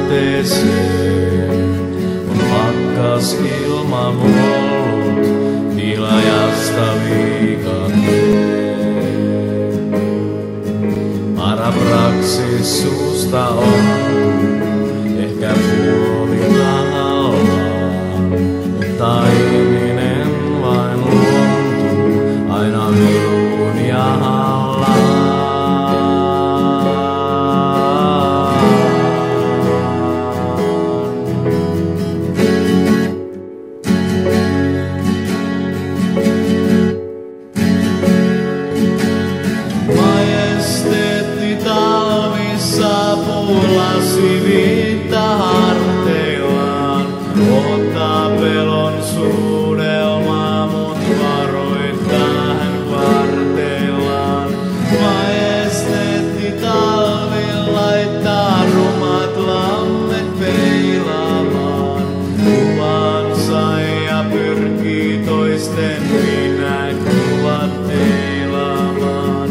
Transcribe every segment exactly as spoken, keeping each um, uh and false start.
tarpeeseen. On pakkas ilma ollut hilajasta viikatteen. Parapraksis suusta ontuu, ehkä puoli tahallaan, mutta ihminen vain luontuu aina minuun ja hallaan. Majesteetti talvissa pulasi viitta harteillaan, ottaa pelon suudelmaa, mut varoittaa hän kvarteillaan. Majesteetti talvi laittaa rumat lammet peilaamaan kuvansa ja pyrkii toisten minäkuvat teilaamaan.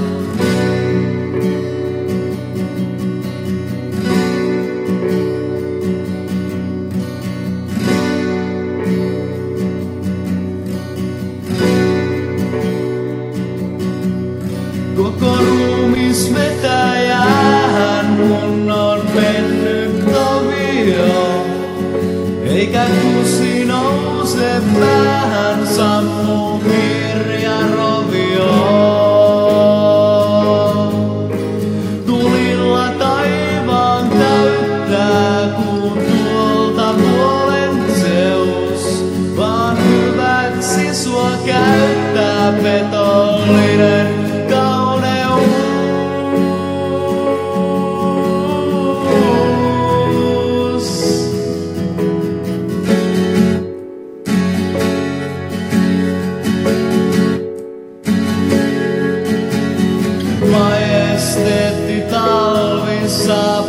Koko ruumis vetää jäähän, mun on mennyt tovio. Eikä kusi nouse päähän, sammuu kirja rovio. Tulilla taivaan täyttää, kuun tuolta puolen Zeus. Vaan hyväksi sua käyttää petollinen majesteetti talvissa